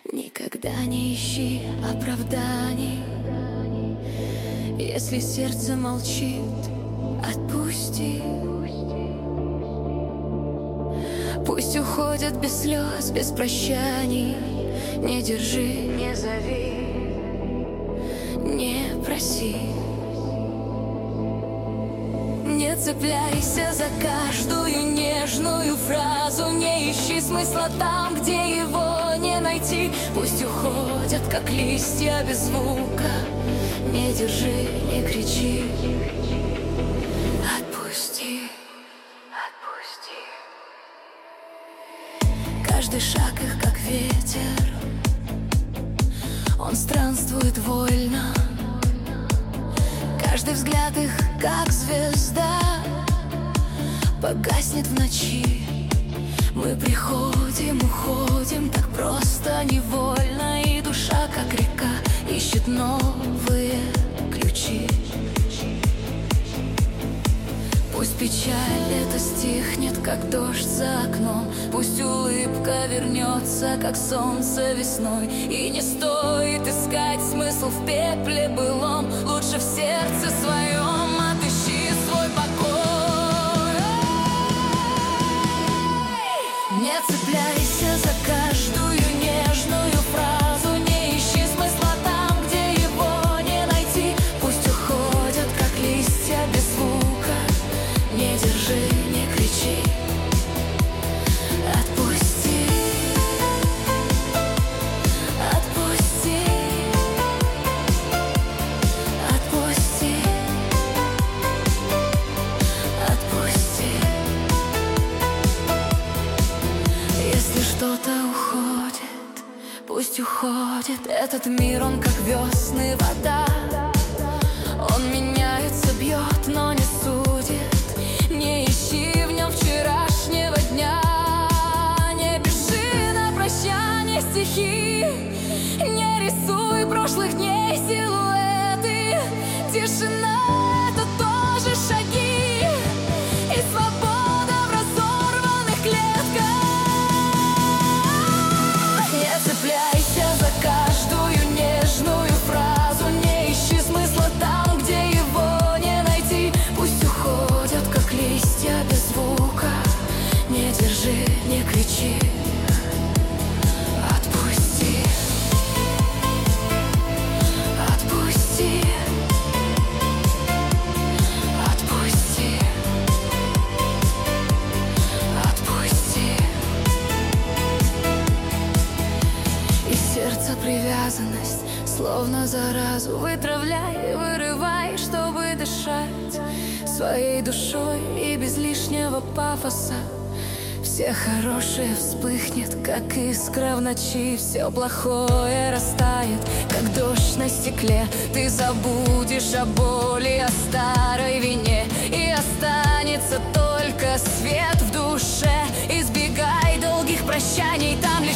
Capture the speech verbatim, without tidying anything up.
Никогда не ищи оправданий. Если сердце молчит, отпусти. Пусть уходят без слез, без прощаний. Не держи, не зови, не проси. Не цепляйся за каждую нежную фразу. Не ищи смысла там, где его не найти. Пусть уходят, как листья без звука. Не держи, не кричи. Отпусти, отпусти. Каждый шаг их, как ветер. Он странствует вольно. Каждый взгляд их, как звезда, погаснет в ночи. Мы приходим, уходим так просто, невольно. И душа, как река, ищет новые ключи. Пусть печаль эта стихнет, как дождь за окном. Пусть улыбка вернется, как солнце весной. И не стоит искать смысл в пепле былом. Лучше в сердце своем отыщи свой покой. Не цепляйся за каждую нежную фразу. Не ищи смысла там, где его не найти. Пусть уходят, как листья без звука. Не держи, не кричи. Отпусти, отпусти, отпусти, отпусти. Если что-то уходит, пусть уходит. Этот мир, он как весны вода. Он меняется, бьет, но не судит. Не ищи в нем вчерашнего дня. Не пиши на прощание стихи. Не рисуй прошлых дней силуэты. Тишина — это тоже шаги. И свобода в разорванных клетках. Не цепляйся за каждую нежную фразу. Не ищи смысла там, где его не найти. Пусть уходят, как листья без звука. Не держи, не кричи. Отпусти, отпусти, отпусти, отпусти. И сердце привязанность, словно заразу. Вытравляй, вырывай, чтобы дышать своей душой и без лишнего пафоса. Все хорошее вспыхнет, как искра в ночи. Все плохое растает, как дождь на стекле. Ты забудешь о боли, о старой вине. И останется только свет в душе. Избегай долгих прощаний там,